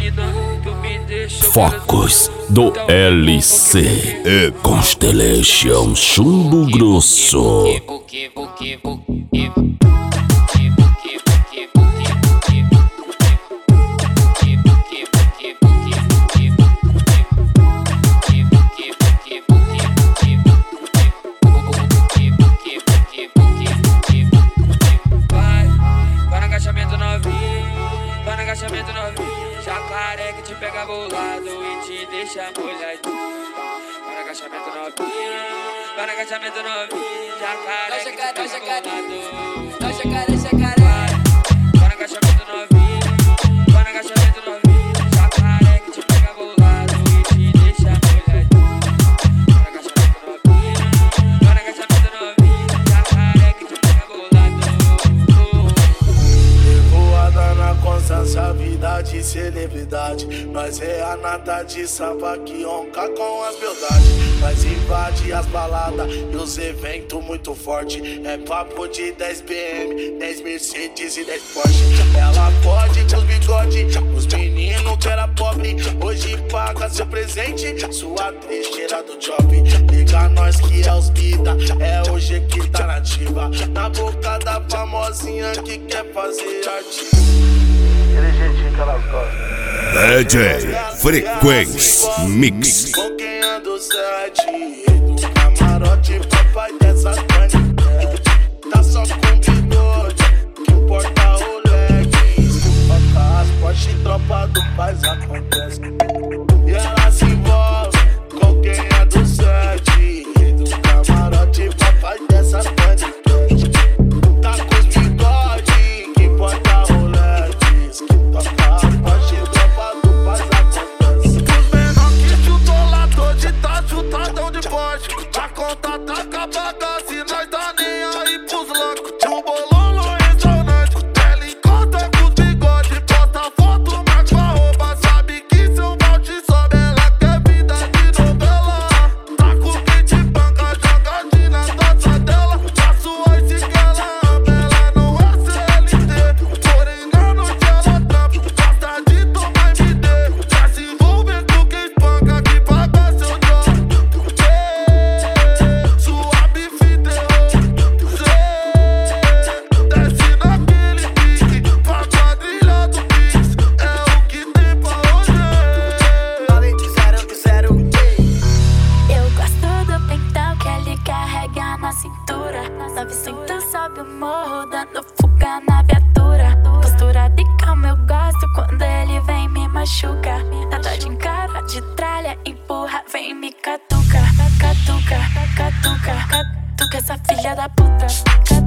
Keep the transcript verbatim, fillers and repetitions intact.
Focos do L C e Constellation Chumbo Grosso. Agachamento novinho, jacaré que te pega bolado e te deixa molhadinho. Vai no agachamento novinho, vai no agachamento novinho, jacaré que te pega bolado. Vai jacaré, jacaré. Vai no agachamento novinho, vai no agachamento novinho, jacaré que te pega bolado e te deixa molhadinho. Vai no agachamento novinho, vai no agachamento novinho, jacaré que te pega bolado. Revoada na constância, vida de celebridade. Nós é a nata de samba que ronca com as beldades. Nós invade as baladas e os eventos muito forte. É papo de dez B M, dez Mercedes e dez Porsche. Ela pode com os bigode, os meninos que era pobre. Hoje paga seu presente, sua trecheira do job. Liga nós que é os vida, é hoje que tá nativa. Na boca da famosinha que quer fazer arte. Aquele jeitinho que elas gostam. D J Frequência Mix. Com quem ando sete, do camarote, papai dessa grande. Tá só com bigode, que importa o leque. Toca as Porsche, tropa do paz acontece. E ela se envolve com quem é do sete, do camarote, papai dessa grande. Tá com os bigode, que importa o leque. Toca as Porsche, tropa do paz acontece. Os menor que chutou lá, tô de tá chutadão de Porsche. A conta tá acabada, se nós dá nem aí pros loucos. O bolão no restaurante, ela encontra com os bigode. Posta foto, marca arroba, sabe que seu balde sobe. Ela quer vida de novela, tá com kit banca, jogadinha na taça dela. Faço hoje que ela ama, ela não é C L T. Porém na noite ela trampa, gosta de tomar M D. Já se envolver com quem espanca, que paga seu job. Suave fideu, desce naquele pique, pra quadrilha do Pix, é o que tem pra hoje. Eu gosto do pentão que ele carrega na cintura. novecentos sobe o morro, dando fuga na viatura. Postura de calma eu gosto quando ele vem me machuca. Nada de encara, de tralha, empurra, vem me catuca. Catuca, catuca, catuca essa filha da puta.